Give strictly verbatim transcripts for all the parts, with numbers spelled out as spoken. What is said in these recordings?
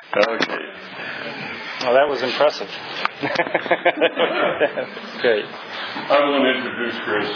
Okay. Well, that was impressive. Great. I want to introduce Chris.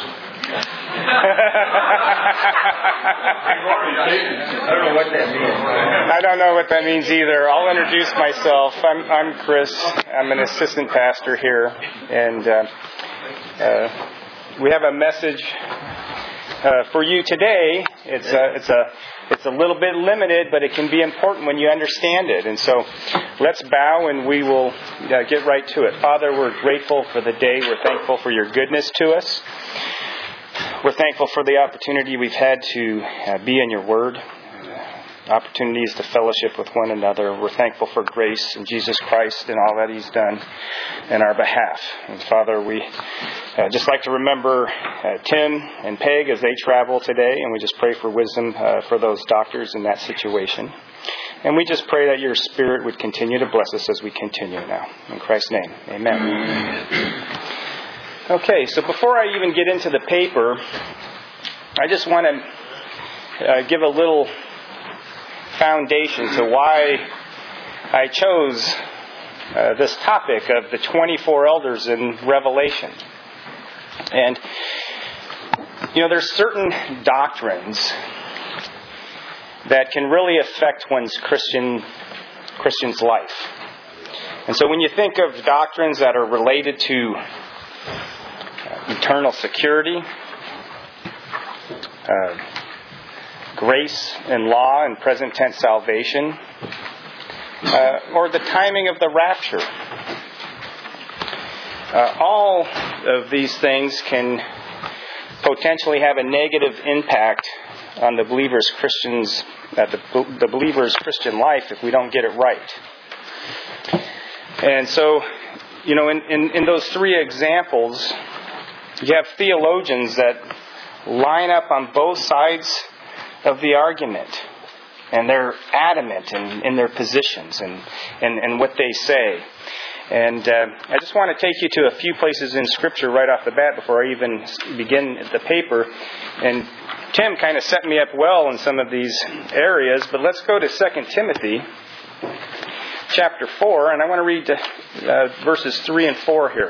I don't know what that means. I don't know what that means either. I'll introduce myself. I'm I'm Chris. I'm an assistant pastor here, and uh, uh, we have a message uh, for you today. It's a, it's a it's a little bit limited, but it can be important when you understand it. And so, let's bow and we will uh, get right to it. Father, we're grateful for the day. We're thankful for your goodness to us. We're thankful for the opportunity we've had to uh, be in your Word, uh, opportunities to fellowship with one another. We're thankful for grace in Jesus Christ and all that He's done in our behalf. And Father, we uh, just like to remember uh, Tim and Peg as they travel today, and we just pray for wisdom uh, for those doctors in that situation. And we just pray that your Spirit would continue to bless us as we continue now. In Christ's name, amen. Amen. Okay, so before I even get into the paper, I just want to uh, give a little foundation to why I chose uh, this topic of the twenty-four elders in Revelation. And, you know, there's certain doctrines that can really affect one's Christian Christian's life. And so when you think of doctrines that are related to eternal security, uh, grace and law and present tense salvation, uh, or the timing of the rapture. Uh, all of these things can potentially have a negative impact on the believer's Christian's, uh, the, the believer's Christian life if we don't get it right. And so, you know, in, in, in those three examples, you have theologians that line up on both sides of the argument. And they're adamant in, in their positions and, and, and what they say. And uh, I just want to take you to a few places in Scripture right off the bat before I even begin the paper. And Tim kind of set me up well in some of these areas. But let's go to Second Timothy chapter four. And I want to read uh, verses three and four here.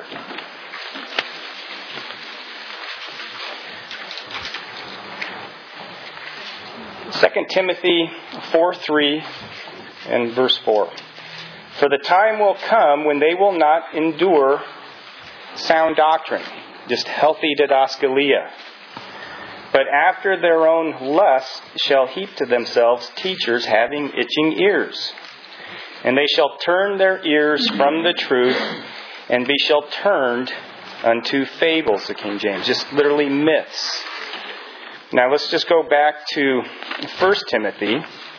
Second Timothy four three and verse four. For the time will come when they will not endure sound doctrine, just healthy didascalia, but after their own lust shall heap to themselves teachers having itching ears. And they shall turn their ears from the truth, and be shall turned unto fables, the King James, just literally myths. Now let's just go back to First Timothy.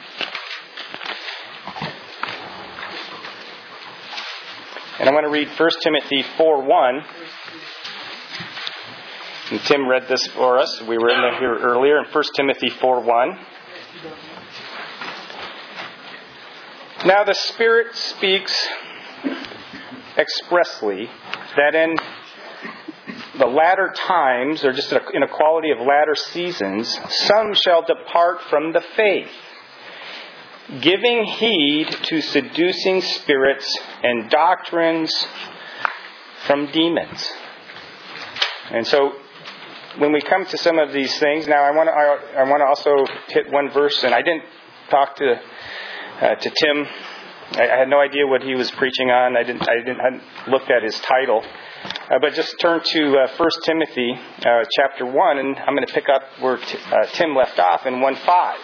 And I want to read First Timothy four one. And Tim read this for us. We were in here earlier in First Timothy four one. Now the Spirit speaks expressly that in the latter times, or just in a quality of latter seasons, some shall depart from the faith, giving heed to seducing spirits and doctrines from demons. And so, when we come to some of these things, now I want to I, I want to also hit one verse, and I didn't talk to uh, to Tim. I, I had no idea what he was preaching on. I didn't I didn't hadn't looked at his title. Uh, but just turn to uh, First Timothy uh, chapter one, and I'm going to pick up where t- uh, Tim left off in one five.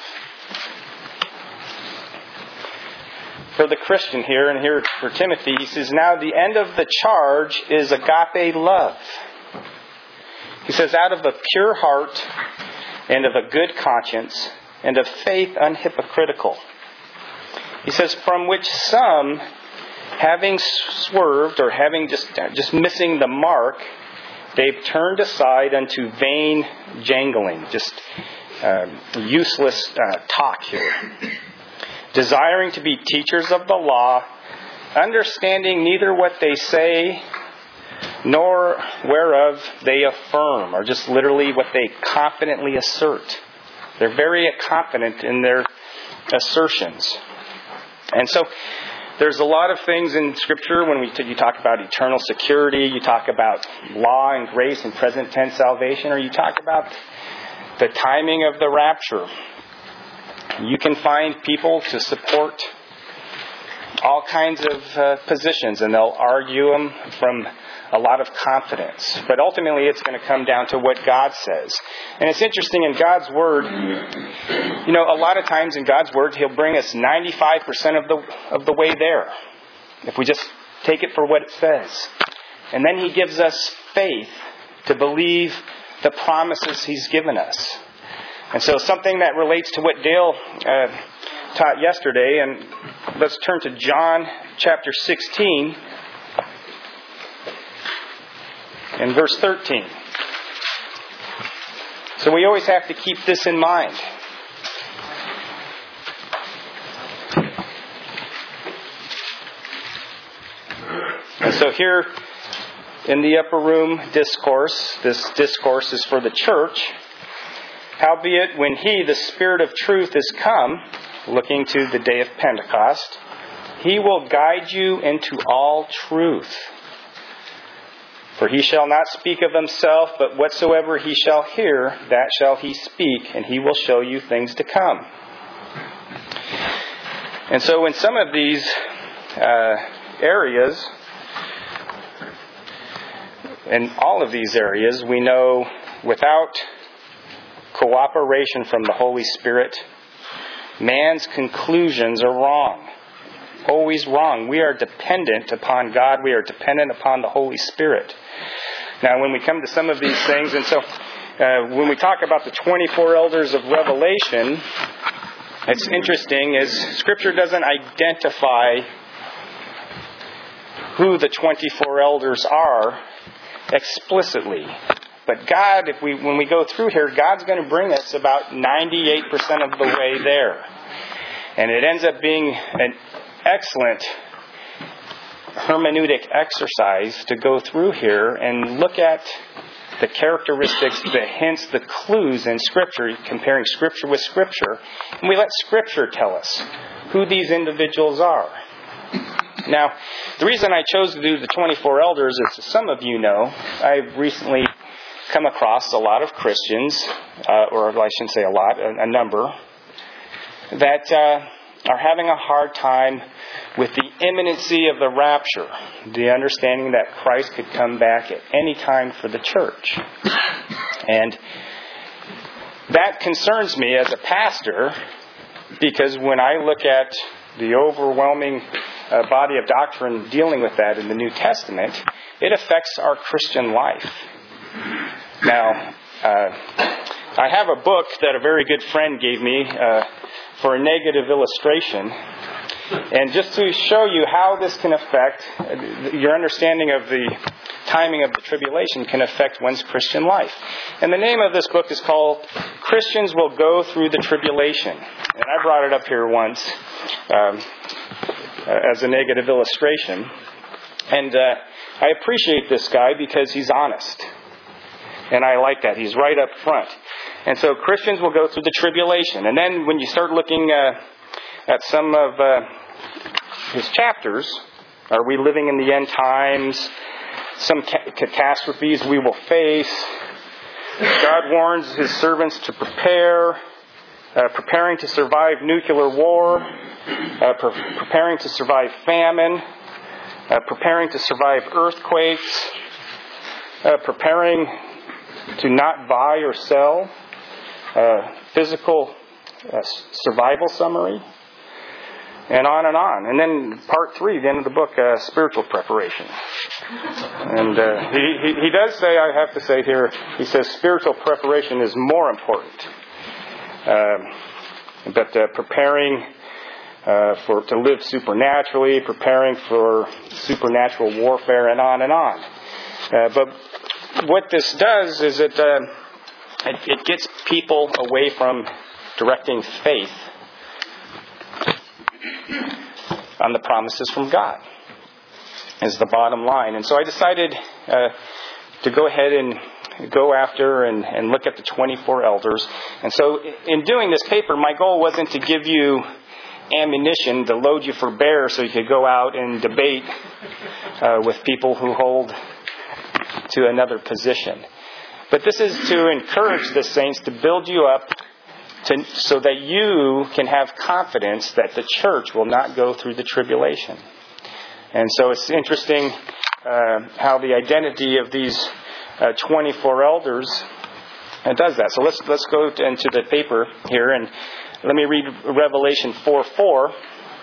For the Christian here, and here for Timothy, he says, now the end of the charge is agape love. He says, out of a pure heart and of a good conscience and of faith unhypocritical. He says, from which some, having swerved or having just just missing the mark, they've turned aside unto vain jangling, just um, useless uh, talk here. Desiring to be teachers of the law, understanding neither what they say nor whereof they affirm, or just literally what they confidently assert. They're very confident in their assertions. And so there's a lot of things in Scripture when we t- you talk about eternal security, you talk about law and grace and present tense salvation, or you talk about the timing of the rapture. You can find people to support all kinds of uh, positions, and they'll argue them from a lot of confidence. But ultimately, it's going to come down to what God says. And it's interesting, in God's Word, you know, a lot of times in God's Word, He'll bring us ninety-five percent of the of the way there, if we just take it for what it says. And then He gives us faith to believe the promises He's given us. And so something that relates to what Dale uh, taught yesterday, and let's turn to John chapter sixteen and verse thirteen. So we always have to keep this in mind. And so here in the upper room discourse, this discourse is for the church. Howbeit, when He, the Spirit of truth, is come, looking to the day of Pentecost, He will guide you into all truth. For He shall not speak of Himself, but whatsoever He shall hear, that shall He speak, and He will show you things to come. And so in some of these uh, areas, in all of these areas, we know without cooperation from the Holy Spirit, man's conclusions are wrong. Always wrong. We are dependent upon God. We are dependent upon the Holy Spirit. Now, when we come to some of these things, and so uh, when we talk about the twenty-four elders of Revelation, it's interesting is Scripture doesn't identify who the twenty-four elders are explicitly. But God, if we when we go through here, God's going to bring us about ninety-eight percent of the way there. And it ends up being an excellent hermeneutic exercise to go through here and look at the characteristics, the hints, the clues in Scripture, comparing Scripture with Scripture. And we let Scripture tell us who these individuals are. Now, the reason I chose to do the twenty-four elders is, as some of you know, I've recently come across a lot of Christians, uh, or I shouldn't say a lot, a, a number, that uh, are having a hard time with the imminency of the rapture, the understanding that Christ could come back at any time for the church. And that concerns me as a pastor, because when I look at the overwhelming uh, body of doctrine dealing with that in the New Testament, it affects our Christian life. Now, uh, I have a book that a very good friend gave me uh, for a negative illustration. And just to show you how this can affect, your understanding of the timing of the tribulation can affect one's Christian life. And the name of this book is called Christians Will Go Through the Tribulation. And I brought it up here once um, as a negative illustration. And uh, I appreciate this guy because he's honest. And I like that. He's right up front. And so Christians will go through the tribulation. And then when you start looking uh, at some of uh, his chapters, are we living in the end times? Some ca- catastrophes we will face. God warns His servants to prepare, uh, preparing to survive nuclear war, uh, pre- preparing to survive famine, uh, preparing to survive earthquakes, uh, preparing to not buy or sell, uh, physical uh, survival summary, and on and on. And then part three, the end of the book, uh, spiritual preparation. And uh, he, he, he does say, I have to say here, he says spiritual preparation is more important. Um, but uh, preparing uh, for to live supernaturally, preparing for supernatural warfare, and on and on. Uh, but what this does is it, uh, it it gets people away from directing faith on the promises from God, is the bottom line. And so I decided uh, to go ahead and go after and, and look at the twenty-four elders. And so in doing this paper, my goal wasn't to give you ammunition to load you for bear so you could go out and debate uh, with people who hold to another position. But this is to encourage the saints, to build you up to, so that you can have confidence that the church will not go through the tribulation. And so it's interesting uh, how the identity of these uh, twenty-four elders uh, does that. So let's let's go into the paper here and let me read Revelation four four.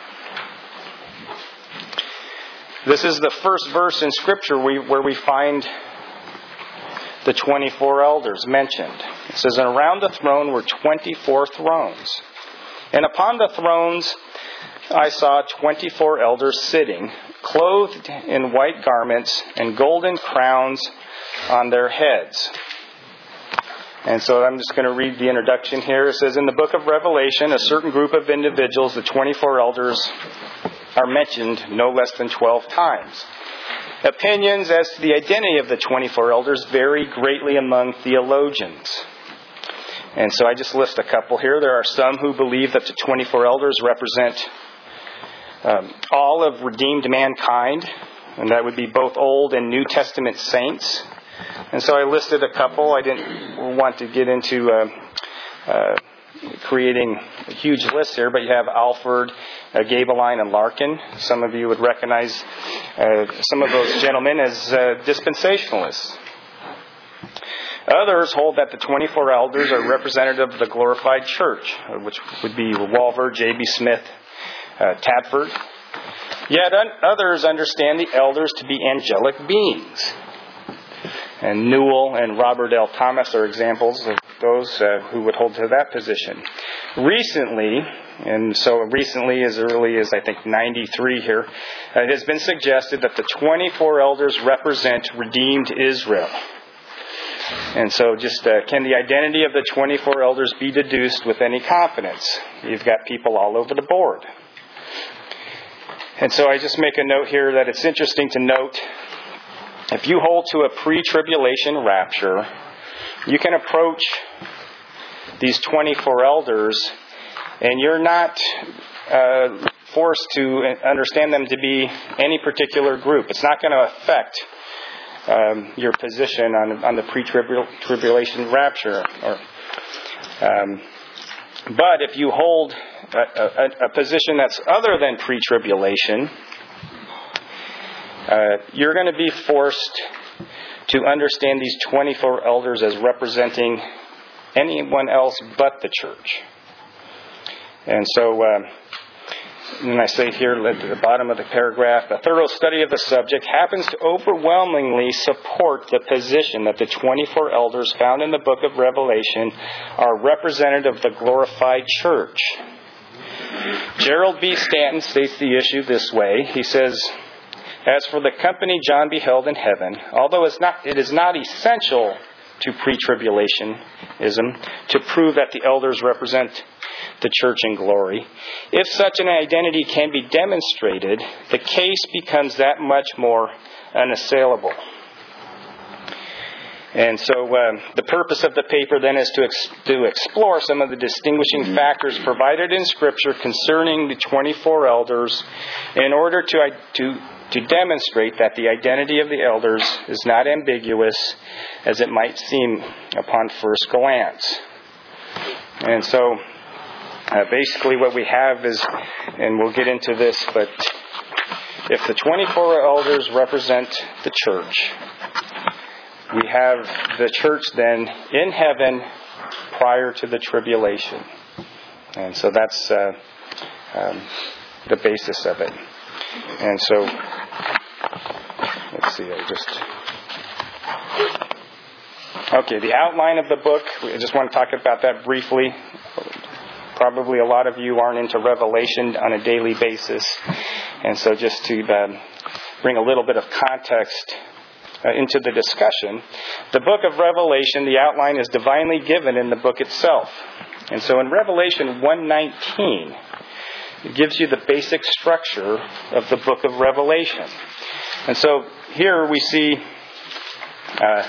This is the first verse in Scripture we, where we find the twenty-four elders mentioned. It says, "And around the throne were twenty-four thrones. And upon the thrones I saw twenty-four elders sitting, clothed in white garments and golden crowns on their heads." And so I'm just going to read the introduction here. It says, "In the book of Revelation, a certain group of individuals, the twenty-four elders, are mentioned no less than twelve times. Opinions as to the identity of the twenty-four elders vary greatly among theologians." And so I just list a couple here. There are some who believe that the twenty-four elders represent um, all of redeemed mankind, and that would be both Old and New Testament saints. And so I listed a couple. I didn't want to get into uh, uh, creating a huge list here, but you have Alfred, uh, Gabeline, and Larkin. Some of you would recognize uh, some of those gentlemen as uh, dispensationalists. Others hold that the twenty-four elders are representative of the glorified church, which would be Walver, J B. Smith, uh, Tadford. Yet un- others understand the elders to be angelic beings. And Newell and Robert L. Thomas are examples of those uh, who would hold to that position. Recently, and so recently as early as I think ninety-three here, uh, it has been suggested that the twenty-four elders represent redeemed Israel. And so just uh, can the identity of the twenty-four elders be deduced with any confidence? You've got people all over the board. And so I just make a note here that it's interesting to note, if you hold to a pre-tribulation rapture, you can approach these twenty-four elders and you're not uh, forced to understand them to be any particular group. It's not going to affect um, your position on, on the pre-tribulation rapture. Or, um, but if you hold a, a, a position that's other than pre-tribulation, Uh, you're going to be forced to understand these twenty-four elders as representing anyone else but the church. And so, uh, and I say here at the bottom of the paragraph, a thorough study of the subject happens to overwhelmingly support the position that the twenty-four elders found in the book of Revelation are representative of the glorified church. Gerald B. Stanton states the issue this way. He says, "As for the company John beheld in heaven, although it's not, it is not essential to pre-tribulationism to prove that the elders represent the church in glory, if such an identity can be demonstrated, the case becomes that much more unassailable." And so um, the purpose of the paper then is to ex- to explore some of the distinguishing factors provided in Scripture concerning the twenty-four elders in order to to to demonstrate that the identity of the elders is not ambiguous as it might seem upon first glance. And so uh, basically what we have is, and we'll get into this, but if the twenty-four elders represent the church, we have the church then in heaven prior to the tribulation. And so that's uh, um, the basis of it. And so, let's see, I just... Okay, the outline of the book, I just want to talk about that briefly. Probably a lot of you aren't into Revelation on a daily basis. And so just to uh, bring a little bit of context uh, into the discussion, the book of Revelation, the outline is divinely given in the book itself. And so in Revelation one nineteen, it gives you the basic structure of the book of Revelation. And so here we see uh,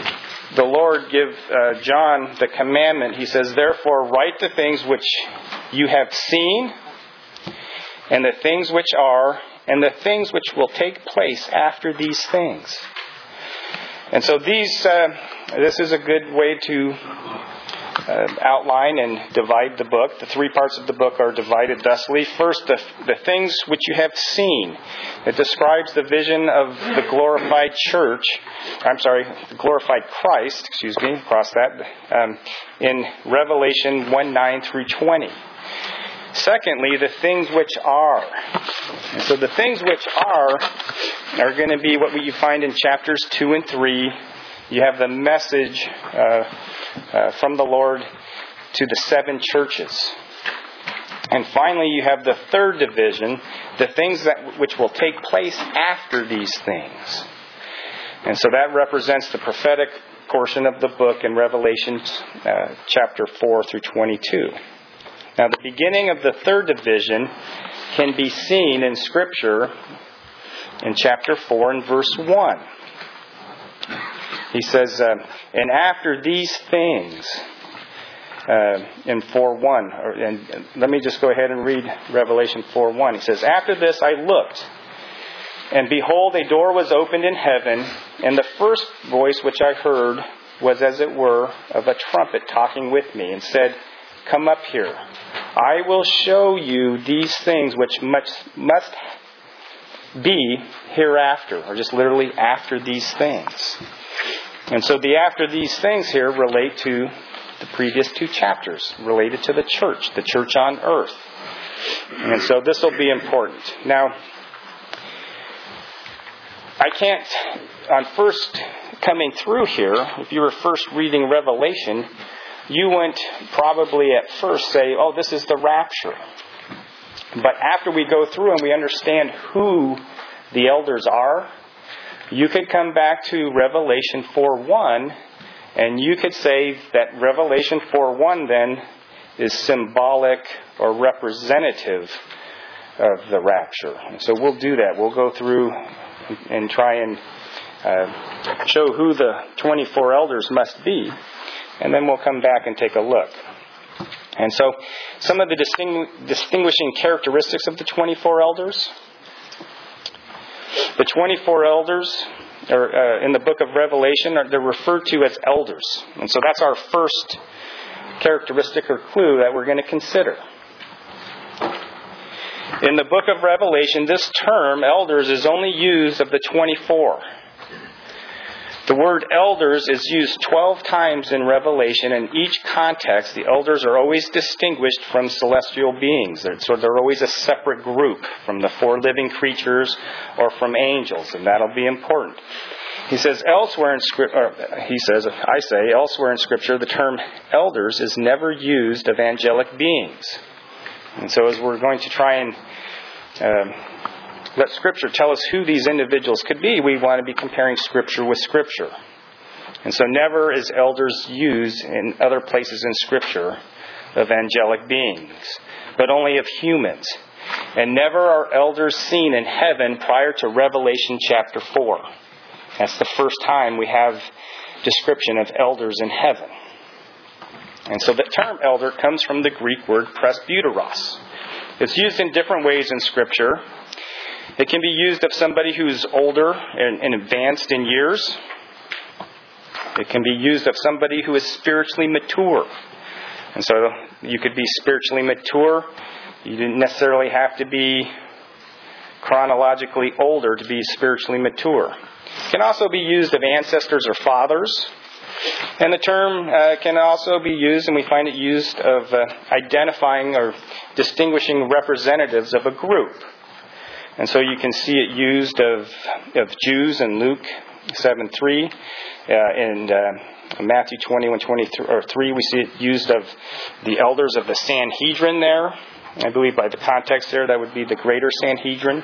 the Lord give uh, John the commandment. He says, "Therefore write the things which you have seen, and the things which are, and the things which will take place after these things. And so these, uh, this is a good way to uh, outline and divide the book. The three parts of the book are divided thusly. First, the, the things which you have seen. It describes the vision of the glorified church. I'm sorry, the glorified Christ, excuse me, cross that, um, in Revelation one, nine through twenty. Secondly, the things which are. And so the things which are are going to be what you find in chapters two and three. You have the message uh, uh, from the Lord to the seven churches. And finally, you have the third division, the things that which will take place after these things. And so that represents the prophetic portion of the book in Revelation uh, chapter four through twenty-two. Now, the beginning of the third division can be seen in Scripture in chapter four and verse one. He says, uh, and after these things, uh, in four one, or, and, and let me just go ahead and read Revelation four one. He says, after this I looked, and behold, a door was opened in heaven, and the first voice which I heard was as it were of a trumpet talking with me, and said, come up here. I will show you these things which must, must be hereafter, or just literally after these things. And so the after these things here relate to the previous two chapters, related to the church, the church on earth. And so this will be important. Now, I can't, on first coming through here, if you were first reading Revelation, you wouldn't probably at first say, oh, this is the rapture. But after we go through and we understand who the elders are, you could come back to Revelation four one, and you could say that Revelation four one then is symbolic or representative of the rapture. And so we'll do that. We'll go through and try and uh, show who the twenty-four elders must be. And then we'll come back and take a look. And so, some of the distingu- distinguishing characteristics of the twenty-four elders. The twenty-four elders, or uh, in the book of Revelation, are, they're referred to as elders. And so that's our first characteristic or clue that we're going to consider. In the book of Revelation, this term, elders, is only used of the twenty-four. The word elders is used twelve times in Revelation. In each context, the elders are always distinguished from celestial beings. So they're always a separate group from the four living creatures or from angels, and that'll be important. He says elsewhere in Scripture, he says, I say, elsewhere in Scripture, the term elders is never used of angelic beings. And so as we're going to try and uh, let Scripture tell us who these individuals could be, we want to be comparing Scripture with Scripture. And so never is elders used in other places in Scripture of angelic beings, but only of humans. And never are elders seen in heaven prior to Revelation chapter four. That's the first time we have description of elders in heaven. And so the term elder comes from the Greek word presbyteros. It's used in different ways in Scripture. It can be used of somebody who's older and, and advanced in years. It can be used of somebody who is spiritually mature. And so you could be spiritually mature. You didn't necessarily have to be chronologically older to be spiritually mature. It can also be used of ancestors or fathers. And the term uh, can also be used, and we find it used of uh, identifying or distinguishing representatives of a group. And so you can see it used of of Jews in Luke seven three, uh, and uh, Matthew twenty-one twenty-three. We see it used of the elders of the Sanhedrin there. I believe by the context there, that would be the greater Sanhedrin.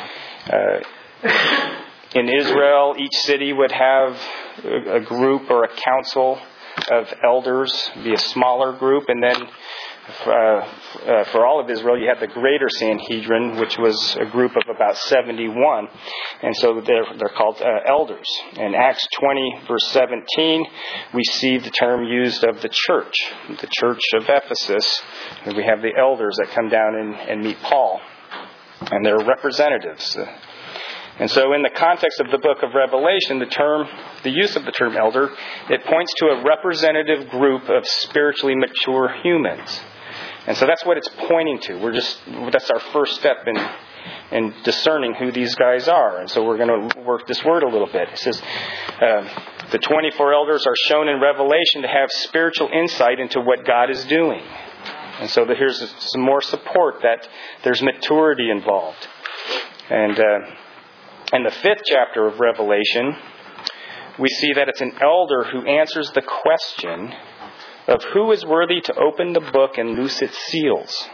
Uh, in Israel, each city would have a group or a council of elders, be a smaller group, and then uh, uh, for all of Israel, you had the Greater Sanhedrin, which was a group of about seventy-one. And so they're, they're called uh, elders. In Acts twenty, verse seventeen, we see the term used of the church, the church of Ephesus. And we have the elders that come down and, and meet Paul. And they're representatives. And so in the context of the book of Revelation, the term, the use of the term elder, it points to a representative group of spiritually mature humans. And so that's what it's pointing to. We're just, that's our first step in, in discerning who these guys are. And so we're going to work this word a little bit. It says, uh, the twenty-four elders are shown in Revelation to have spiritual insight into what God is doing. And so here's some more support that there's maturity involved. And uh, in the fifth chapter of Revelation, we see that it's an elder who answers the question of who is worthy to open the book and loose its seals.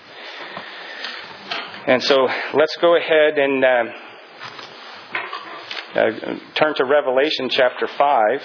And so let's go ahead and uh, uh, turn to Revelation chapter five.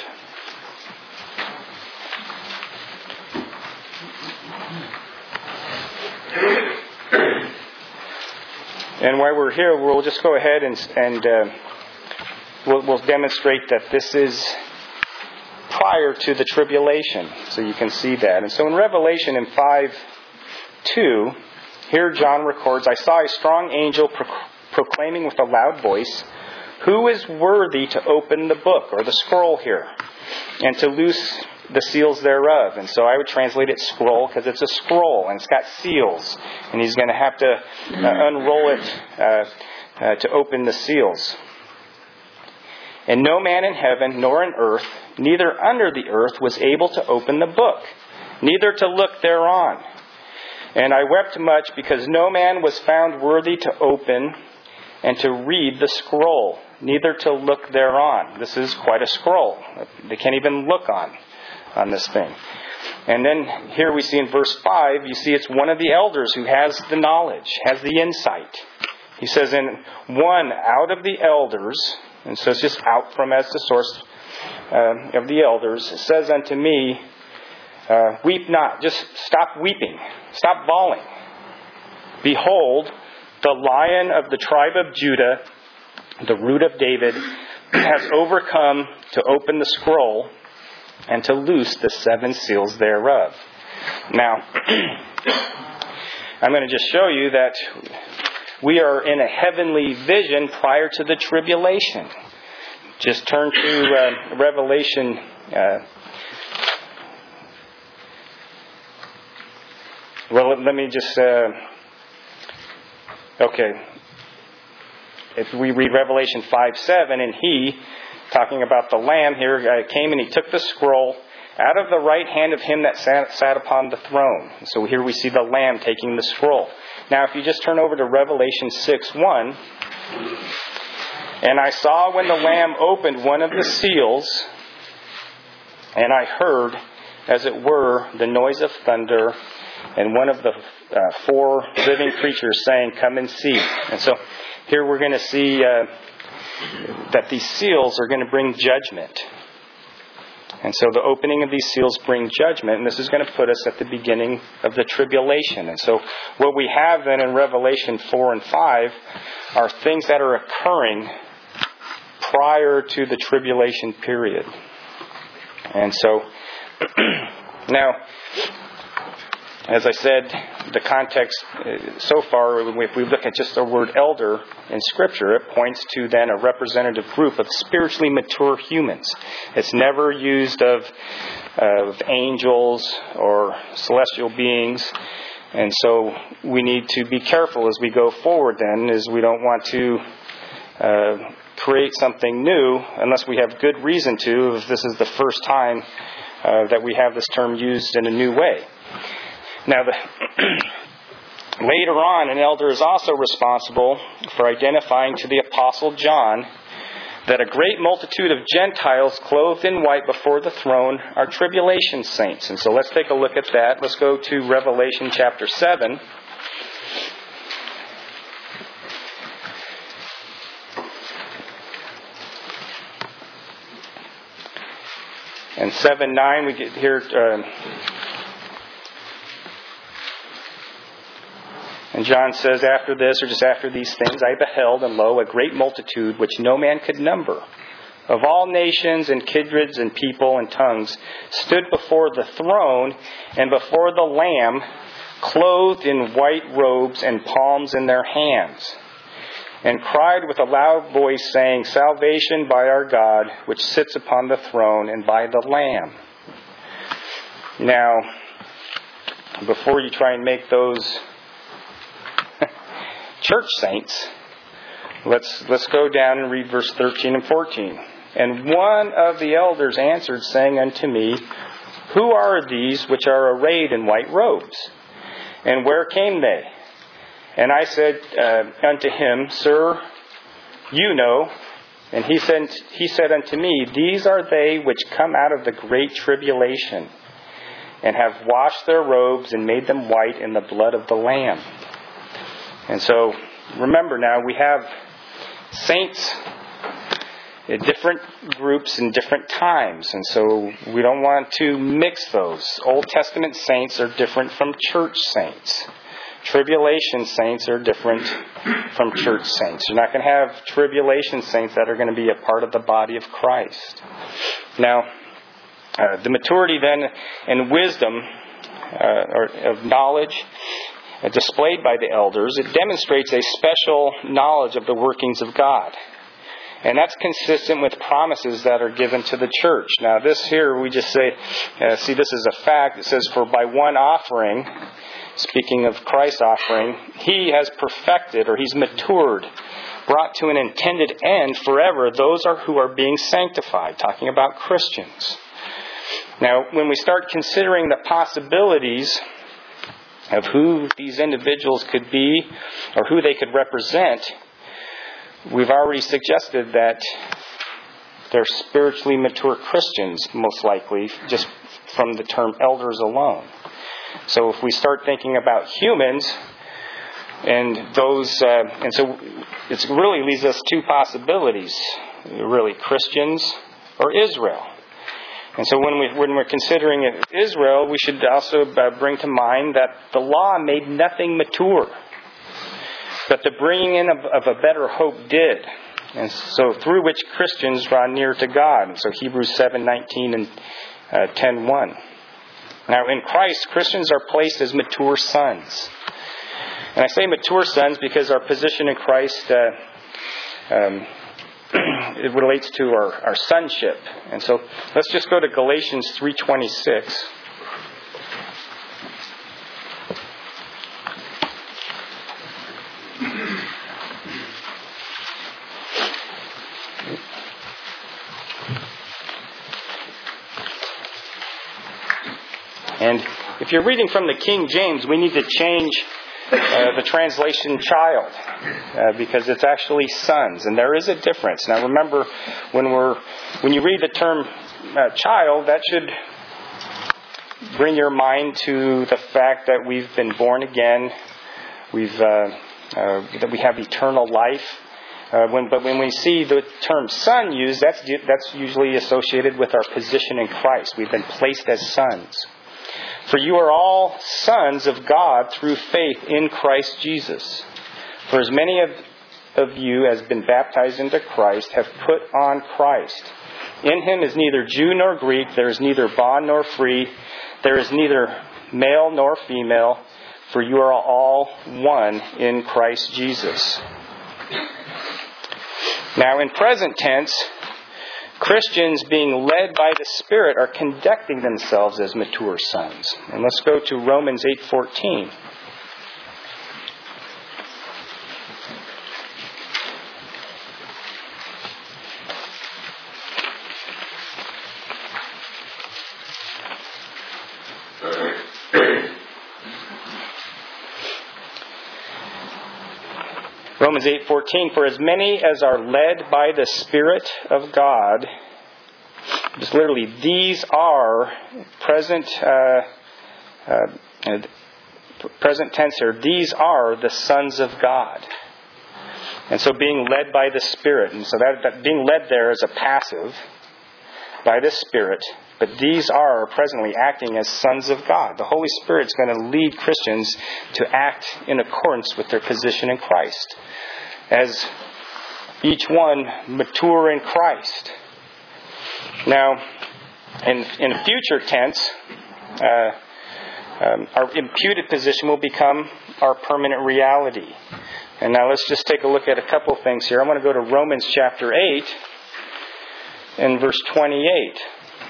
And while we're here, we'll just go ahead and, and uh, we'll, we'll demonstrate that this is prior to the tribulation. So you can see that. And so in Revelation in five two, here John records, I saw a strong angel pro- proclaiming with a loud voice, who is worthy to open the book, or the scroll here, and to loose the seals thereof. And so I would translate it scroll because it's a scroll and it's got seals. And he's going to have to uh, unroll it uh, uh, to open the seals. And no man in heaven nor in earth, neither under the earth, was able to open the book, neither to look thereon. And I wept much because no man was found worthy to open and to read the scroll, neither to look thereon. This is quite a scroll. They can't even look on. on this thing. And then here we see in verse five, you see it's one of the elders who has the knowledge, has the insight. He says, and one out of the elders, and so it's just out from as the source uh, of the elders, says unto me, uh, weep not, just stop weeping, stop bawling. Behold, the Lion of the tribe of Judah, the Root of David, has overcome to open the scroll and to loose the seven seals thereof. Now, I'm going to just show you that we are in a heavenly vision prior to the tribulation. Just turn to uh, Revelation. Uh, well, let, let me just... Uh, okay. If we read Revelation five seven, and he... talking about the Lamb here, uh, came and he took the scroll out of the right hand of him that sat, sat upon the throne. So here we see the Lamb taking the scroll. Now if you just turn over to Revelation six one, and I saw when the Lamb opened one of the seals, and I heard, as it were, the noise of thunder, and one of the uh, four living creatures saying, come and see. And so here we're going to see... Uh, that these seals are going to bring judgment. And so the opening of these seals bring judgment, and this is going to put us at the beginning of the tribulation. And so what we have then in Revelation four and five are things that are occurring prior to the tribulation period. And so now, as I said, the context uh, so far, if we look at just the word elder in Scripture, it points to then a representative group of spiritually mature humans. It's never used of, of angels or celestial beings. And so we need to be careful as we go forward then, as we don't want to uh, create something new unless we have good reason to, if this is the first time uh, that we have this term used in a new way. Now, the, later on, an elder is also responsible for identifying to the Apostle John that a great multitude of Gentiles clothed in white before the throne are tribulation saints. And so let's take a look at that. Let's go to Revelation chapter seven. And seven nine, we get here... Uh, And John says, after this, or just after these things, I beheld, and lo, a great multitude, which no man could number, of all nations and kindreds and people and tongues, stood before the throne and before the Lamb, clothed in white robes and palms in their hands, and cried with a loud voice, saying, Salvation by our God, which sits upon the throne, and by the Lamb. Now, before you try and make those church saints, let's let's go down and read verse thirteen and fourteen. And one of the elders answered, saying unto me, Who are these which are arrayed in white robes? And where came they? And I said uh, unto him, Sir, you know. And he said, he said unto me, These are they which come out of the great tribulation, and have washed their robes and made them white in the blood of the Lamb. And so, remember now, we have saints in different groups in different times. And so, we don't want to mix those. Old Testament saints are different from church saints. Tribulation saints are different from church saints. You're not going to have tribulation saints that are going to be a part of the body of Christ. Now, uh, the maturity then and wisdom uh, or of knowledge uh, displayed by the elders, it demonstrates a special knowledge of the workings of God. And that's consistent with promises that are given to the church. Now, this here, we just say, uh, see, this is a fact. It says, For by one offering, speaking of Christ's offering, He has perfected, or He's matured, brought to an intended end forever those are who are being sanctified, talking about Christians. Now, when we start considering the possibilities of who these individuals could be, or who they could represent, we've already suggested that they're spiritually mature Christians, most likely, just from the term elders alone. So if we start thinking about humans, and those, uh, and so it really leaves us two possibilities, really, Christians or Israel. And so when, we, when we're considering Israel, we should also uh, bring to mind that the law made nothing mature, but the bringing in of, of a better hope did. And so through which Christians draw near to God. And so Hebrews seven nineteen and uh, ten one. Now in Christ, Christians are placed as mature sons. And I say mature sons because our position in Christ, uh, um, it relates to our, our sonship. And so let's just go to Galatians three twenty-six. And if you're reading from the King James, we need to change uh, the translation child uh, because it's actually sons, and there is a difference. Now, remember, when we're when you read the term uh, child, that should bring your mind to the fact that we've been born again, we've uh, uh, that we have eternal life. Uh, when, but when we see the term son used, that's that's usually associated with our position in Christ. We've been placed as sons. For you are all sons of God through faith in Christ Jesus. For as many of, of you as been baptized into Christ have put on Christ. In Him is neither Jew nor Greek, there is neither bond nor free, there is neither male nor female, for you are all one in Christ Jesus. Now in present tense, Christians being led by the Spirit are conducting themselves as mature sons. And let's go to Romans eight fourteen. Romans eight fourteen, for as many as are led by the Spirit of God, just literally, these are present uh, uh, present tense here, these are the sons of God. And so being led by the Spirit, and so that, that being led there is a passive by the Spirit, but these are presently acting as sons of God. The Holy Spirit's going to lead Christians to act in accordance with their position in Christ, as each one mature in Christ. Now, in, in future tense, uh, um, our imputed position will become our permanent reality. And now let's just take a look at a couple of things here. I want to go to Romans chapter eight and verse twenty-eight.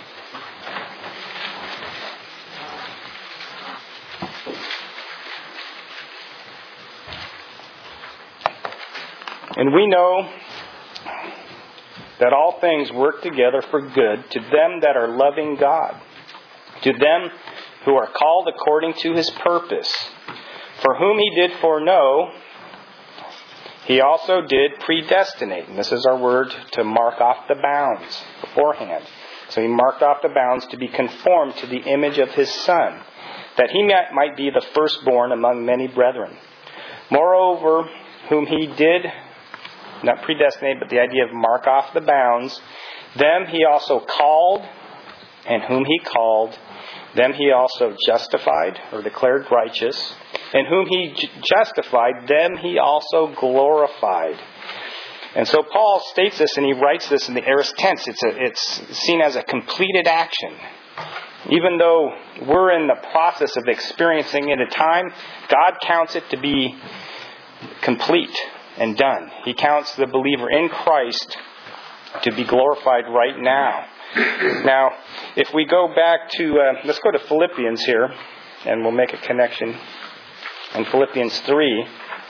And we know that all things work together for good to them that are loving God, to them who are called according to His purpose, for whom He did foreknow, He also did predestinate. And this is our word to mark off the bounds beforehand. So He marked off the bounds to be conformed to the image of His Son, that He might be the firstborn among many brethren. Moreover, whom He did, not predestinate, but the idea of mark off the bounds, them He also called, and whom He called, them He also justified, or declared righteous. And whom He justified, them He also glorified. And so Paul states this, and he writes this in the aorist tense. It's, a, it's seen as a completed action. Even though we're in the process of experiencing it at a time, God counts it to be complete and done. He counts the believer in Christ to be glorified right now. Now, if we go back to, uh, let's go to Philippians here, and we'll make a connection. In Philippians three,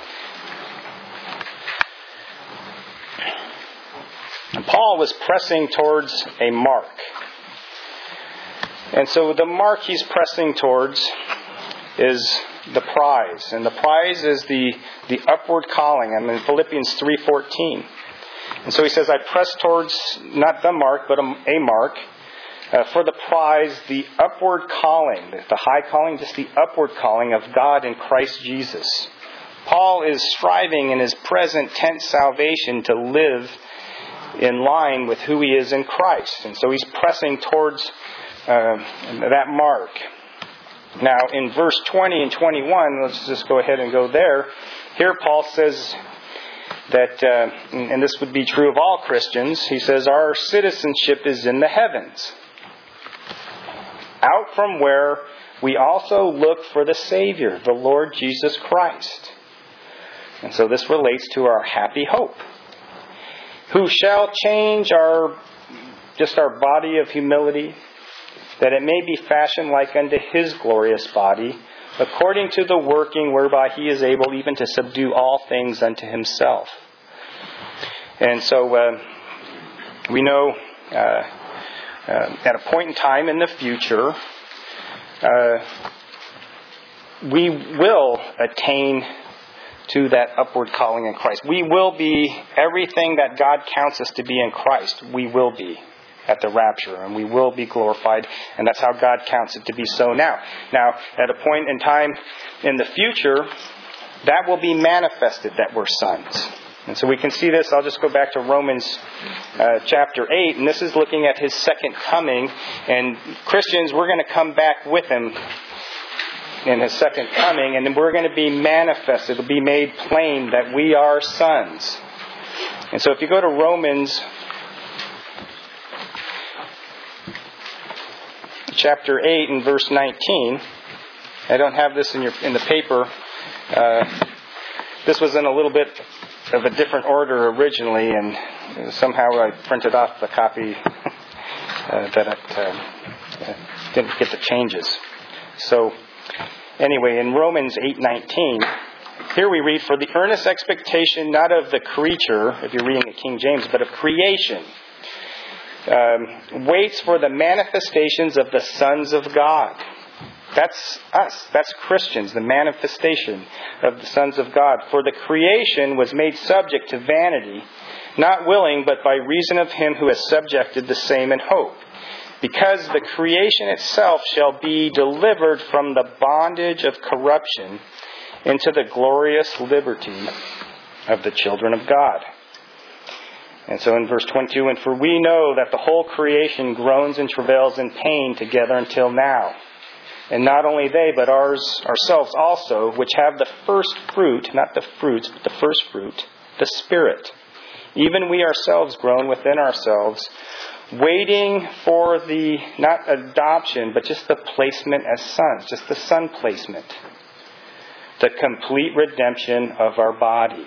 Paul was pressing towards a mark. And so the mark he's pressing towards is the prize. And the prize is the, the upward calling. I'm in Philippians three fourteen. And so he says, I press towards not the mark, but a, a mark, uh, for the prize, the upward calling, the, the high calling, just the upward calling of God in Christ Jesus. Paul is striving in his present tense salvation to live in line with who he is in Christ. And so he's pressing towards uh, that mark. Now, in verse twenty and twenty-one, let's just go ahead and go there. Here Paul says that, uh, and this would be true of all Christians, he says, our citizenship is in the heavens, out from where we also look for the Savior, the Lord Jesus Christ. And so this relates to our happy hope, who shall change our, just our body of humility, that it may be fashioned like unto His glorious body, according to the working whereby He is able even to subdue all things unto Himself. And so uh, we know uh, uh, at a point in time in the future, uh, we will attain to that upward calling in Christ. We will be everything that God counts us to be in Christ. We will be at the rapture, and we will be glorified, and that's how God counts it to be so now. Now, at a point in time in the future, that will be manifested that we're sons. And so we can see this. I'll just go back to Romans uh, chapter eight, and this is looking at His second coming. And Christians, we're going to come back with Him in His second coming, and then we're going to be manifested. It'll be made plain that we are sons. And so if you go to Romans chapter eight and verse nineteen, I don't have this in your in the paper. Uh, this was in a little bit of a different order originally, and somehow I printed off the copy uh, that it, uh, didn't get the changes. So anyway, in Romans eight nineteen, here we read, for the earnest expectation not of the creature, if you're reading the King James, but of creation, um, waits for the manifestations of the sons of God. That's us. That's Christians, the manifestation of the sons of God. For the creation was made subject to vanity, not willing, but by reason of Him who has subjected the same in hope. Because the creation itself shall be delivered from the bondage of corruption into the glorious liberty of the children of God. And so in verse twenty-two, and for we know that the whole creation groans and travails in pain together until now. And not only they, but ours ourselves also, which have the first fruit, not the fruits, but the first fruit, the Spirit. Even we ourselves groan within ourselves, waiting for the, not adoption, but just the placement as sons, just the son placement. The complete redemption of our body.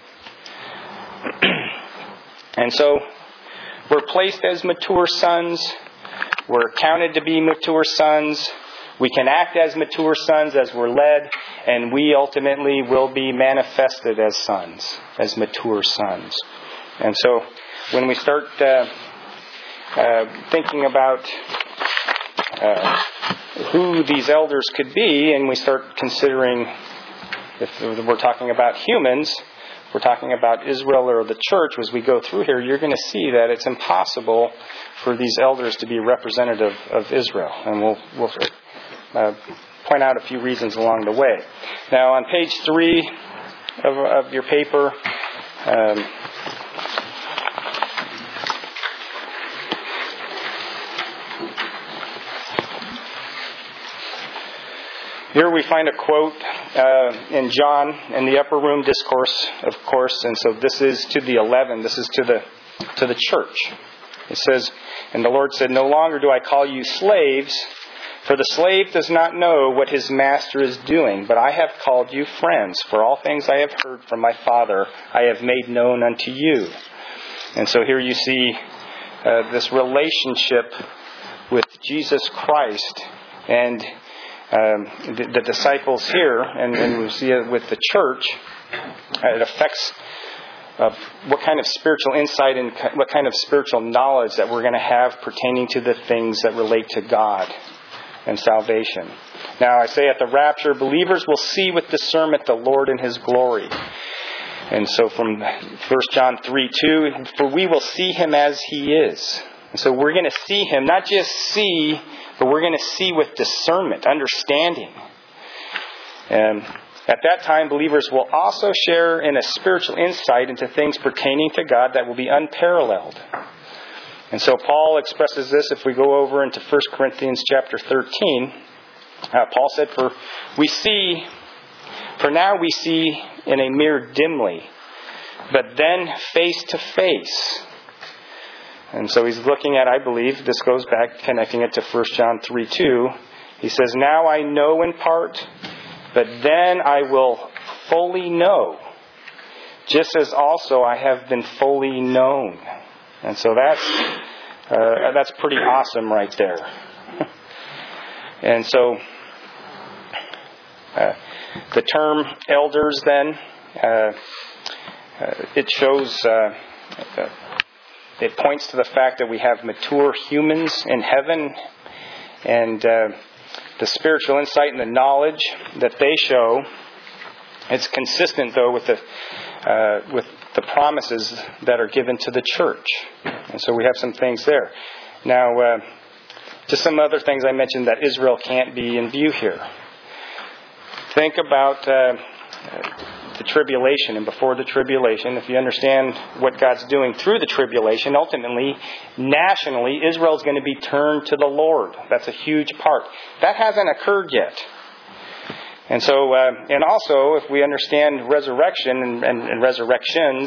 And so, we're placed as mature sons. We're counted to be mature sons. We can act as mature sons as we're led, and we ultimately will be manifested as sons, as mature sons. And so, when we start uh, uh, thinking about uh, who these elders could be, and we start considering, if we're talking about humans, if we're talking about Israel or the church, as we go through here, you're going to see that it's impossible for these elders to be representative of Israel. And we'll, we'll uh, point out a few reasons along the way. Now, on page three of, of your paper, um, here we find a quote uh, in John in the upper room discourse, of course, and so this is to the eleven. This is to the to the church. It says, "And the Lord said, 'No longer do I call you slaves, for the slave does not know what his master is doing. But I have called you friends, for all things I have heard from my Father I have made known unto you.'" And so here you see uh, this relationship with Jesus Christ and Um, the, the disciples here, and, and we see it with the church. Uh, it affects uh, what kind of spiritual insight and what kind of spiritual knowledge that we're going to have pertaining to the things that relate to God and salvation. Now, I say at the rapture, believers will see with discernment the Lord in His glory. And so from First John three two, for we will see Him as He is. And so we're going to see Him, not just see, but we're going to see with discernment, understanding. And at that time, believers will also share in a spiritual insight into things pertaining to God that will be unparalleled. And so Paul expresses this if we go over into First Corinthians chapter thirteen. Uh, Paul said, "For we see, for now we see in a mirror dimly, but then face to face." And so he's looking at, I believe, this goes back, connecting it to First John three two. He says, "Now I know in part, but then I will fully know, just as also I have been fully known." And so that's uh, that's pretty awesome right there. And so uh, the term elders then, uh, uh, it shows... Uh, uh, It points to the fact that we have mature humans in heaven, and uh, the spiritual insight and the knowledge that they show. It's consistent, though, with the uh, with the promises that are given to the church, and so we have some things there. Now, uh, just some other things I mentioned that Israel can't be in view here. Think about Uh, the tribulation and before the tribulation. If you understand what God's doing through the tribulation, ultimately, nationally, Israel is going to be turned to the Lord. That's a huge part. That hasn't occurred yet. And so, uh, and also, if we understand resurrection and, and, and resurrections,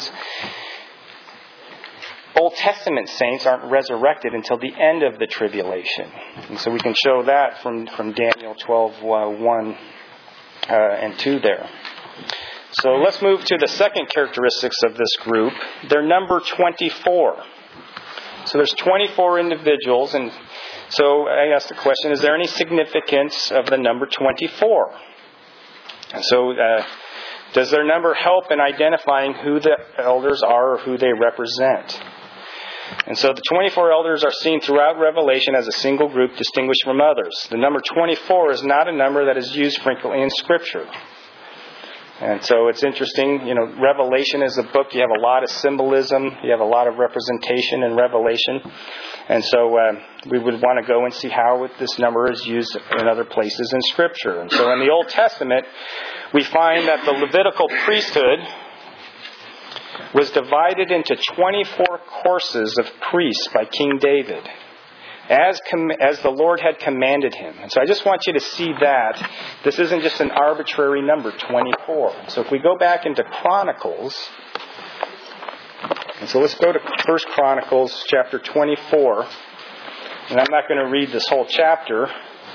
Old Testament saints aren't resurrected until the end of the tribulation. And so we can show that from, from Daniel twelve, one uh, and two there. So let's move to the second characteristics of this group. They're number twenty-four. So there's twenty-four individuals, and so I asked the question, is there any significance of the number twenty-four? And so uh, does their number help in identifying who the elders are or who they represent? And so the twenty-four elders are seen throughout Revelation as a single group distinguished from others. The number twenty-four is not a number that is used frequently in Scripture. And so it's interesting, you know, Revelation is a book. You have a lot of symbolism. You have a lot of representation in Revelation. And so uh, we would want to go and see how this number is used in other places in Scripture. And so in the Old Testament, we find that the Levitical priesthood was divided into twenty-four courses of priests by King David, as com- as the Lord had commanded him. And so I just want you to see that this isn't just an arbitrary number, twenty-four. So if we go back into Chronicles, and so let's go to First Chronicles chapter twenty-four. And I'm not going to read this whole chapter,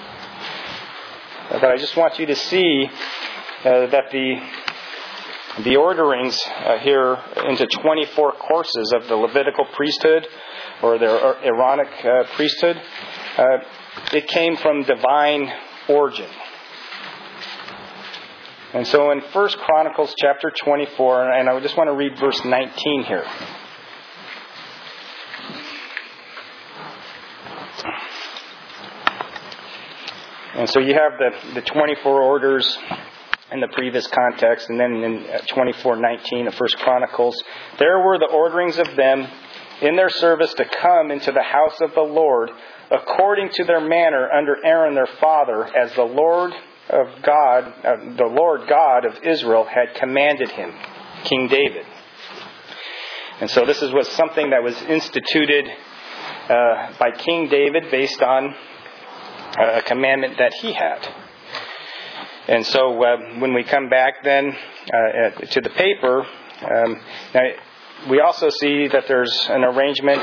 but I just want you to see uh, that the the orderings uh, here into twenty-four courses of the Levitical priesthood or the Aaronic uh, priesthood, uh, it came from divine origin. And so in First Chronicles chapter twenty-four, and I just want to read verse nineteen here. And so you have the, the twenty-four orders in the previous context, and then in twenty-four nineteen of First Chronicles, there were the orderings of them in their service to come into the house of the Lord according to their manner under Aaron their father, as the Lord of God, uh, the Lord God of Israel had commanded him, King David. And so this is was something that was instituted uh, by King David based on a commandment that he had. And so uh, when we come back then uh, to the paper, um, now we also see that there's an arrangement.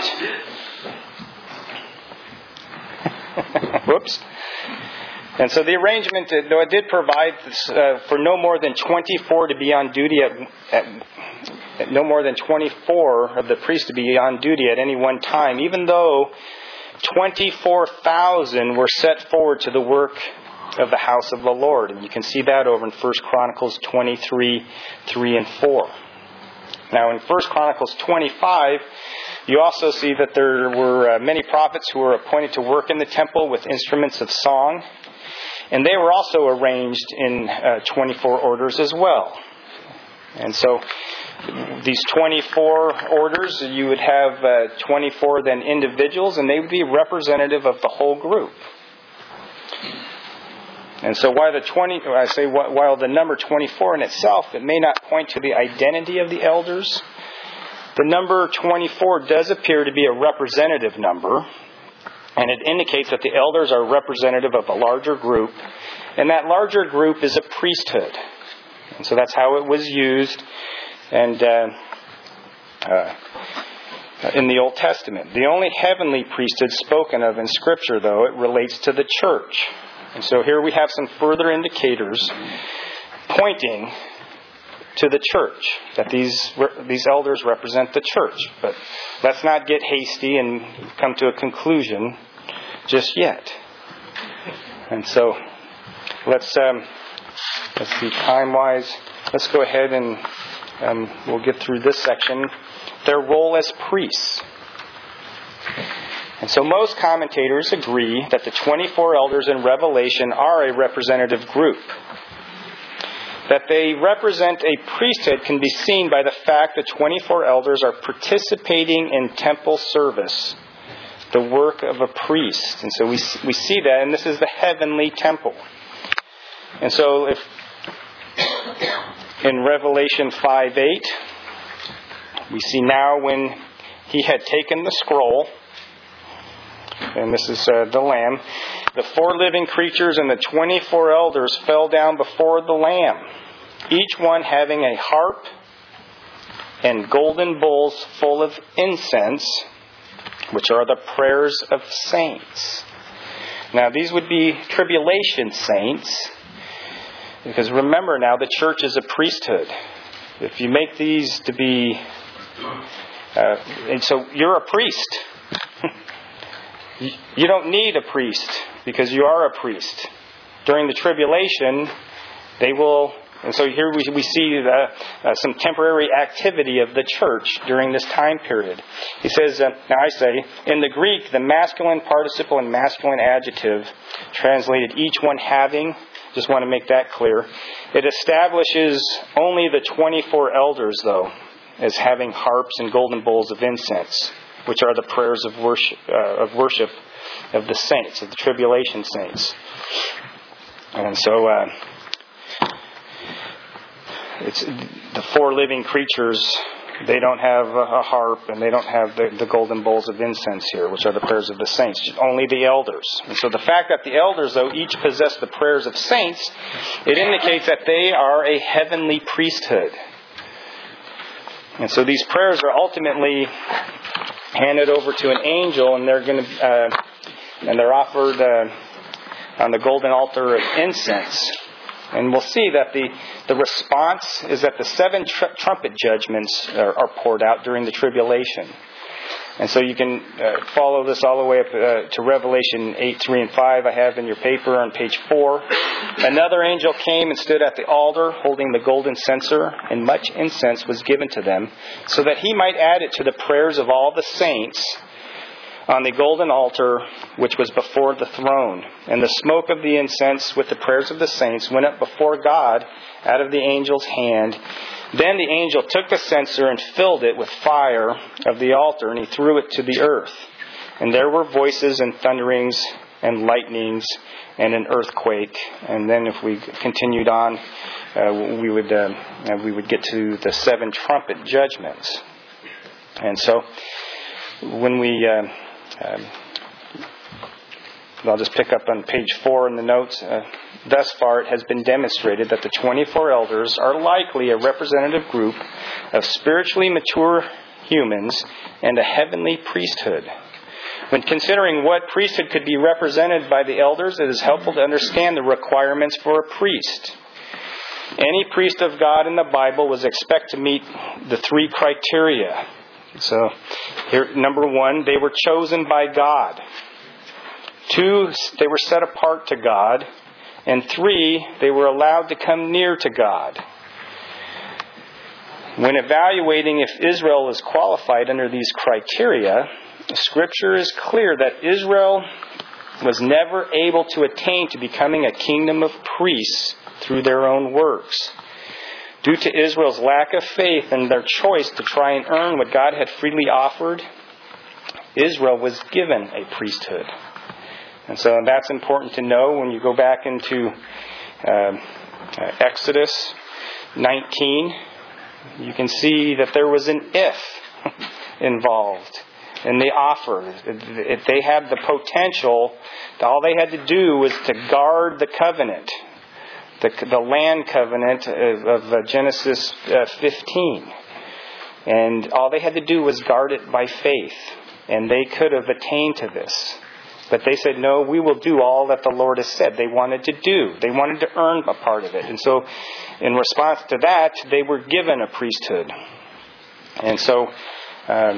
Whoops. And so the arrangement, though it did provide uh, for no more than twenty-four to be on duty at, at, at no more than twenty-four of the priests to be on duty at any one time, even though twenty-four thousand were set forward to the work of the house of the Lord. And you can see that over in First Chronicles twenty-three, three and four. Now in First Chronicles twenty-five, you also see that there were uh, many prophets who were appointed to work in the temple with instruments of song. And they were also arranged in uh, twenty-four orders as well. And so these twenty-four orders, you would have uh, twenty-four then individuals, and they would be representative of the whole group. And so while the twenty, I say while the number twenty-four in itself, it may not point to the identity of the elders, the number twenty-four does appear to be a representative number, and it indicates that the elders are representative of a larger group, and that larger group is a priesthood. And so that's how it was used. And uh, uh, in the Old Testament, the only heavenly priesthood spoken of in Scripture, though, it relates to the church. And so here we have some further indicators pointing to the church, that these these elders represent the church. But let's not get hasty and come to a conclusion just yet. And so let's um, let's see time-wise. Let's go ahead and um, we'll get through this section. Their role as priests. And so most commentators agree that the twenty-four elders in Revelation are a representative group. That they represent a priesthood can be seen by the fact that twenty-four elders are participating in temple service, the work of a priest. And so we we see that, and this is the heavenly temple. And so if in Revelation five eight, we see now when he had taken the scroll, and this is uh, the Lamb, the four living creatures and the twenty-four elders fell down before the Lamb, each one having a harp and golden bowls full of incense, which are the prayers of saints. Now these would be tribulation saints, because remember now the church is a priesthood. If you make these to be... Uh, and so you're a priest. You don't need a priest because you are a priest. During the tribulation, they will... And so here we, we see uh, uh, some temporary activity of the church during this time period. He says, uh, now I say, in the Greek, the masculine participle and masculine adjective translated each one having, just want to make that clear. It establishes only the twenty-four elders, though, as having harps and golden bowls of incense, which are the prayers of worship, uh, of worship of the saints, of the tribulation saints. And so uh, it's the four living creatures They don't have a harp, and they don't have the, the golden bowls of incense here, which are the prayers of the saints. Only the elders. And so the fact that the elders, though, each possess the prayers of saints, it indicates that they are a heavenly priesthood. And so these prayers are ultimately handed over to an angel, and they're going to, uh, and they're offered uh, on the golden altar of incense. And we'll see that the, the response is that the seven tr- trumpet judgments are, are poured out during the tribulation. And so you can uh, follow this all the way up uh, to Revelation eight, three, and five. I have in your paper on page four. Another angel came and stood at the altar holding the golden censer, and much incense was given to them, so that he might add it to the prayers of all the saints on the golden altar which was before the throne. And the smoke of the incense with the prayers of the saints went up before God out of the angel's hand. Then the angel took the censer and filled it with fire of the altar, and he threw it to the earth. And there were voices and thunderings and lightnings and an earthquake. And then if we continued on, uh, we would uh, we would get to the seven trumpet judgments. And so when we... Uh, Um, I'll just pick up on page four in the notes. Uh, thus far, it has been demonstrated that the twenty-four elders are likely a representative group of spiritually mature humans and a heavenly priesthood. When considering what priesthood could be represented by the elders, it is helpful to understand the requirements for a priest. Any priest of God in the Bible was expected to meet the three criteria. So, here, number one, they were chosen by God. Two, they were set apart to God. And three, they were allowed to come near to God. When evaluating if Israel is qualified under these criteria, Scripture is clear that Israel was never able to attain to becoming a kingdom of priests through their own works. Due to Israel's lack of faith and their choice to try and earn what God had freely offered, Israel was given a priesthood. And so that's important to know when you go back into uh, Exodus nineteen. You can see that there was an if involved in the offer. If they had the potential, all they had to do was to guard the covenant. The, the land covenant of, of uh, Genesis uh, fifteen. And all they had to do was guard it by faith. And they could have attained to this. But they said, no, we will do all that the Lord has said. They wanted to do. They wanted to earn a part of it. And so in response to that, they were given a priesthood. And so um,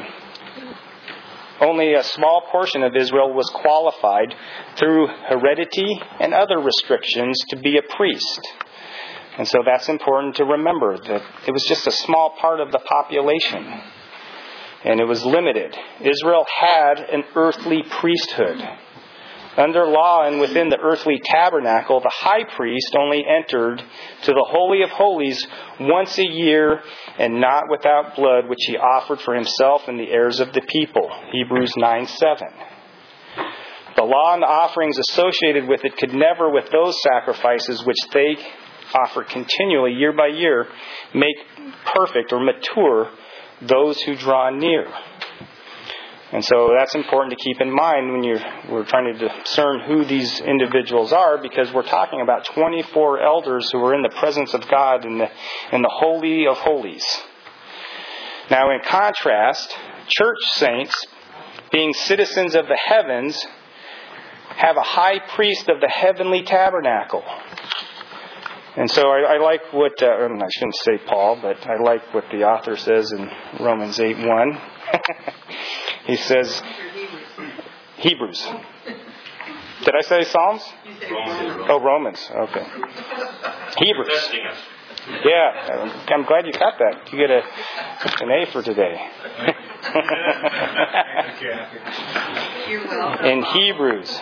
only a small portion of Israel was qualified through heredity and other restrictions to be a priest. And so that's important to remember, that it was just a small part of the population. And it was limited. Israel had an earthly priesthood. Under law and within the earthly tabernacle, the high priest only entered to the Holy of Holies once a year, and not without blood, which he offered for himself and the heirs of the people. Hebrews nine seven. The law and the offerings associated with it could never, with those sacrifices which they offer continually year by year, make perfect or mature those who draw near. And so that's important to keep in mind when you're we're trying to discern who these individuals are, because we're talking about twenty-four elders who are in the presence of God in the in the Holy of Holies. Now, in contrast, church saints, being citizens of the heavens, have a high priest of the heavenly tabernacle. And so I, I like what, uh, I shouldn't say Paul, but I like what the author says in Romans eight one. He says, Hebrews. Did I say Psalms? Oh, Romans. Okay. Hebrews. Yeah, I'm glad you got that. You get a, an A for today. In Hebrews.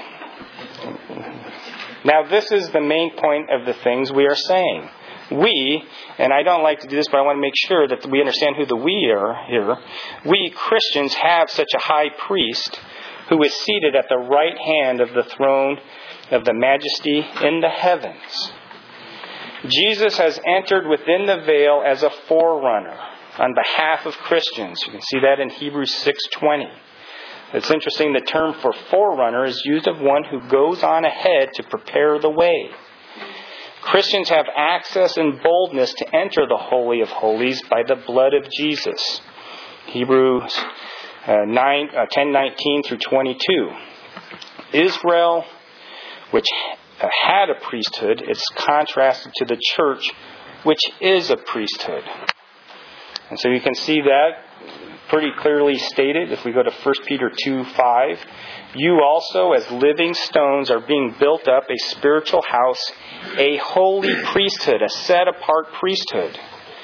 Now, this is the main point of the things we are saying. We, and I don't like to do this, but I want to make sure that we understand who the we are here. We Christians have such a high priest who is seated at the right hand of the throne of the majesty in the heavens. Jesus has entered within the veil as a forerunner. on behalf of Christians. You can see that in Hebrews six twenty. It's interesting, the term for forerunner is used of one who goes on ahead to prepare the way. Christians have access and boldness to enter the Holy of Holies by the blood of Jesus. Hebrews uh, nine, uh, ten nineteen through twenty-two. Israel, which had a priesthood, is contrasted to the church, which is a priesthood. And so you can see that pretty clearly stated if we go to First Peter two five. You also, as living stones, are being built up a spiritual house, a holy priesthood, a set-apart priesthood.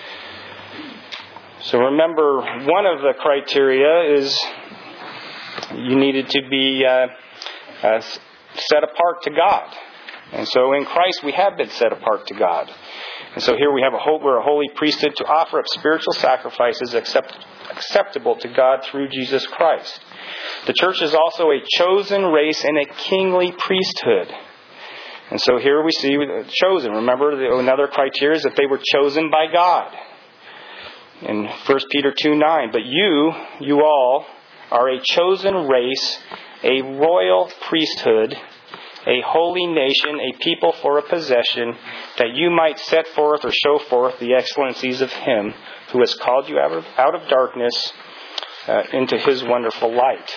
So remember, one of the criteria is you needed to be uh, uh, set apart to God. And so in Christ we have been set apart to God. And so here we have a whole, we're a holy priesthood to offer up spiritual sacrifices accept, acceptable to God through Jesus Christ. The church is also a chosen race and a kingly priesthood. And so here we see chosen. Remember, another criteria is that they were chosen by God. In First Peter two nine, but you, you all, are a chosen race, a royal priesthood, a holy nation, a people for a possession, that you might set forth or show forth the excellencies of Him who has called you out of, out of darkness uh, into His wonderful light.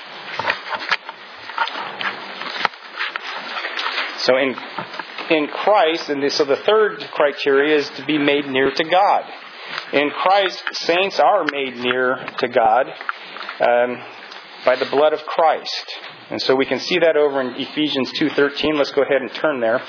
So in in Christ, and so the third criteria is to be made near to God. In Christ, saints are made near to God um, by the blood of Christ. And so we can see that over in Ephesians two thirteen. Let's go ahead and turn there.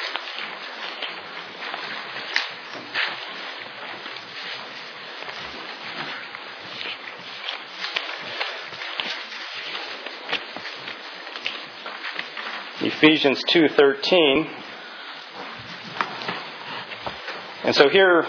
Ephesians two thirteen. And so here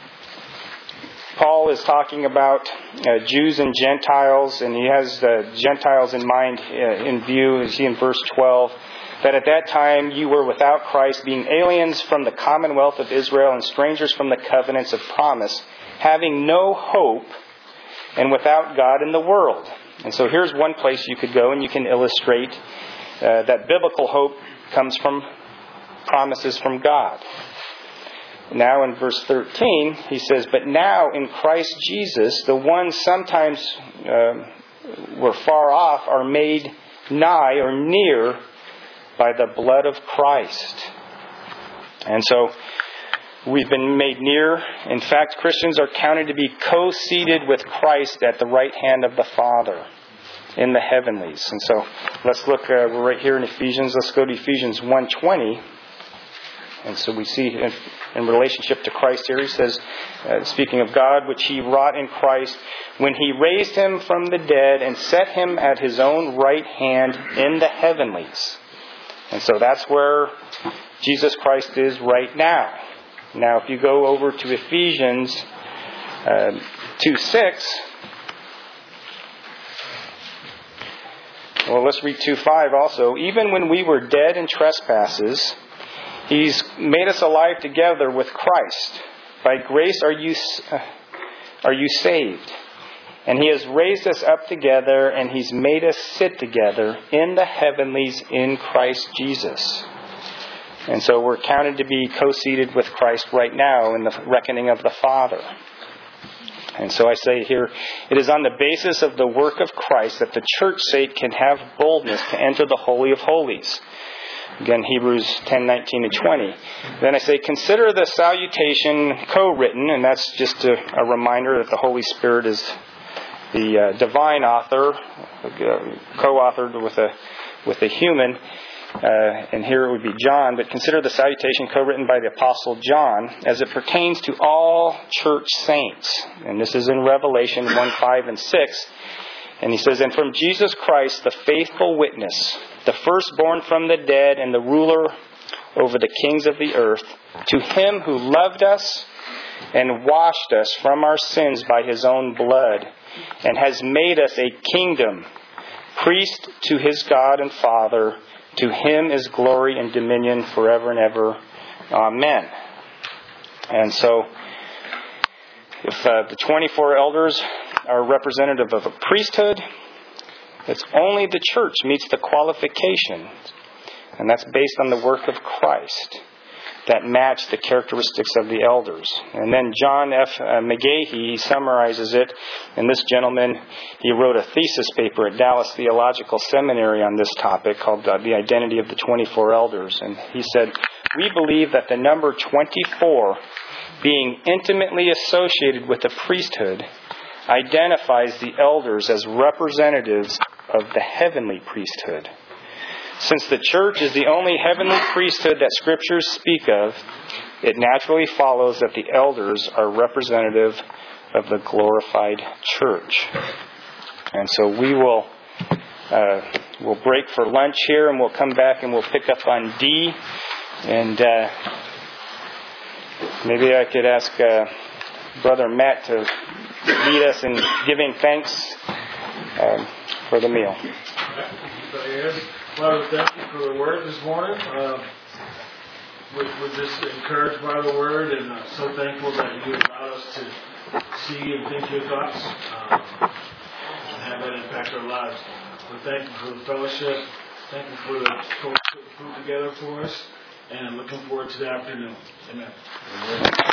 Paul is talking about uh, Jews and Gentiles, and he has the Gentiles in mind uh, in view. You see in verse twelve, that at that time you were without Christ, being aliens from the commonwealth of Israel and strangers from the covenants of promise, having no hope and without God in the world. And so here's one place you could go and you can illustrate uh, that biblical hope comes from promises from God. Now in verse thirteen, he says, but now in Christ Jesus, the ones sometimes uh, were far off are made nigh or near by the blood of Christ. And so we've been made near. In fact, Christians are counted to be co-seated with Christ at the right hand of the Father in the heavenlies. And so let's look, uh, we're right here in Ephesians. Let's go to Ephesians one twenty. And so we see in, in relationship to Christ here, he says, uh, speaking of God, which He wrought in Christ, when He raised Him from the dead and set Him at His own right hand in the heavenlies. And so that's where Jesus Christ is right now. Now, if you go over to Ephesians uh, two six, well, let's read two five also. Even when we were dead in trespasses, He's made us alive together with Christ. By grace are you uh, are you saved. And He has raised us up together, and He's made us sit together in the heavenlies in Christ Jesus. And so we're counted to be co-seated with Christ right now in the reckoning of the Father. And so I say here, it is on the basis of the work of Christ that the church state can have boldness to enter the Holy of Holies. Again, Hebrews ten nineteen and twenty. Then I say, consider the salutation co-written, and that's just a, a reminder that the Holy Spirit is the uh, divine author, uh, co-authored with a with a human. Uh, and here it would be John. But consider the salutation co-written by the Apostle John as it pertains to all church saints. And this is in Revelation one five and six. And he says, and from Jesus Christ, the faithful witness, the firstborn from the dead and the ruler over the kings of the earth, to Him who loved us and washed us from our sins by His own blood, and has made us a kingdom, priest to His God and Father. To Him is glory and dominion forever and ever. Amen. And so If uh, the twenty-four elders are representative of a priesthood, it's only the church meets the qualifications, and that's based on the work of Christ that match the characteristics of the elders. And then John F. Uh, McGahee, he summarizes it, and this gentleman, he wrote a thesis paper at Dallas Theological Seminary on this topic called uh, The Identity of the twenty-four Elders. And he said, "We believe that the number twenty-four, being intimately associated with the priesthood, identifies the elders as representatives of the heavenly priesthood. Since the church is the only heavenly priesthood that Scriptures speak of, it naturally follows that the elders are representative of the glorified church." And so we will uh, we'll break for lunch here, and we'll come back and we'll pick up on D. And uh, maybe I could ask uh, Brother Matt to lead us in giving thanks um, for the meal. Father, thank you for the word this morning. Uh, we're, we're just encouraged by the word, and uh, so thankful that you allowed us to see and think your thoughts um, and have that impact our lives. So thank you for the fellowship. Thank you for the food together for us, and I'm looking forward to the afternoon. Amen.